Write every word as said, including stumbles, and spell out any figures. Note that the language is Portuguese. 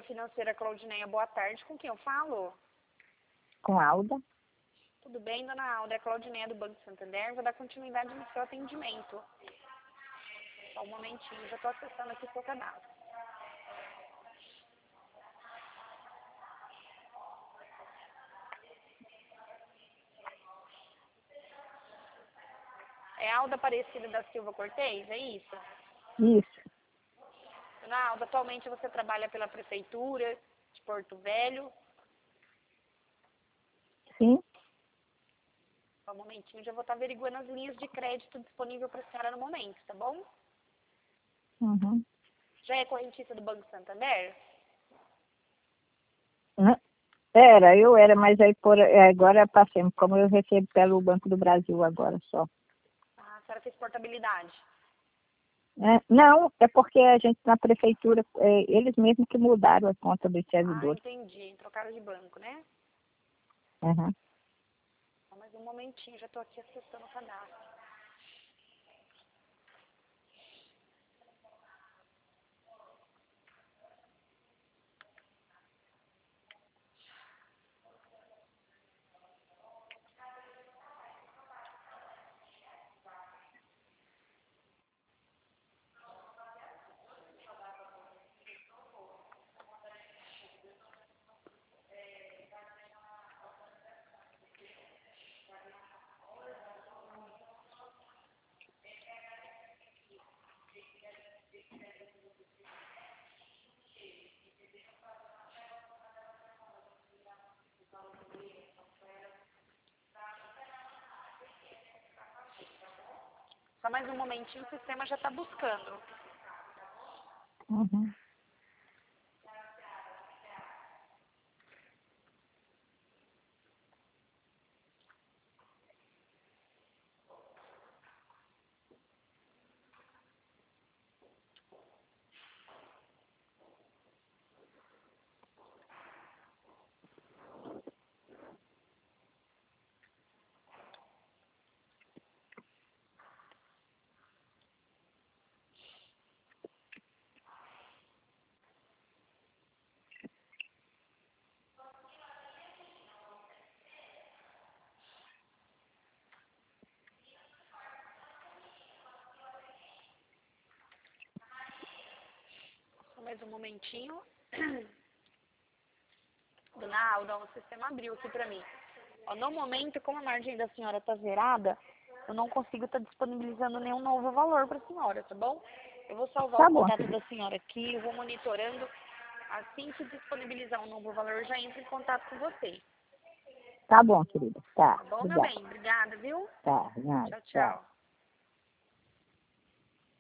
Financeira Claudineia, boa tarde. Com quem eu falo? Com Alda. Tudo bem, dona Alda? É a Claudineia do Banco Santander. Vou dar continuidade no seu atendimento. Só um momentinho, já estou acessando aqui o seu cadastro. É Alda Aparecida da Silva Cortez, é isso? Isso. Dona Alda, atualmente você trabalha pela Prefeitura de Porto Velho. Sim. Só um momentinho, já vou estar averiguando as linhas de crédito disponíveis para a senhora no momento, tá bom? Uhum. Já é correntista do Banco Santander? Hã? Era, eu era, mas aí por, é, agora passei, como eu recebo pelo Banco do Brasil agora só. Ah, a senhora fez portabilidade. É, não, é porque a gente na prefeitura, é, eles mesmos que mudaram a conta dos Ah, servidores. entendi. Trocaram de banco, né? Uhum. Só mais um momentinho, já estou aqui acessando o cadastro. Só mais um momentinho, o sistema já está buscando. Uhum. Só mais um momentinho. Dona Alda, o sistema abriu aqui para mim. Ó, no momento, como a margem da senhora está zerada, eu não consigo estar tá disponibilizando nenhum novo valor para a senhora, tá bom? Eu vou salvar Tá o bom, contato querida. da senhora aqui, eu vou monitorando. Assim que disponibilizar um novo valor, eu já entro em contato com você. Tá bom, querida. Tá, Tá bom, meu obrigada. bem? Obrigada, viu? Tá, nada, Tchau, tchau. tchau.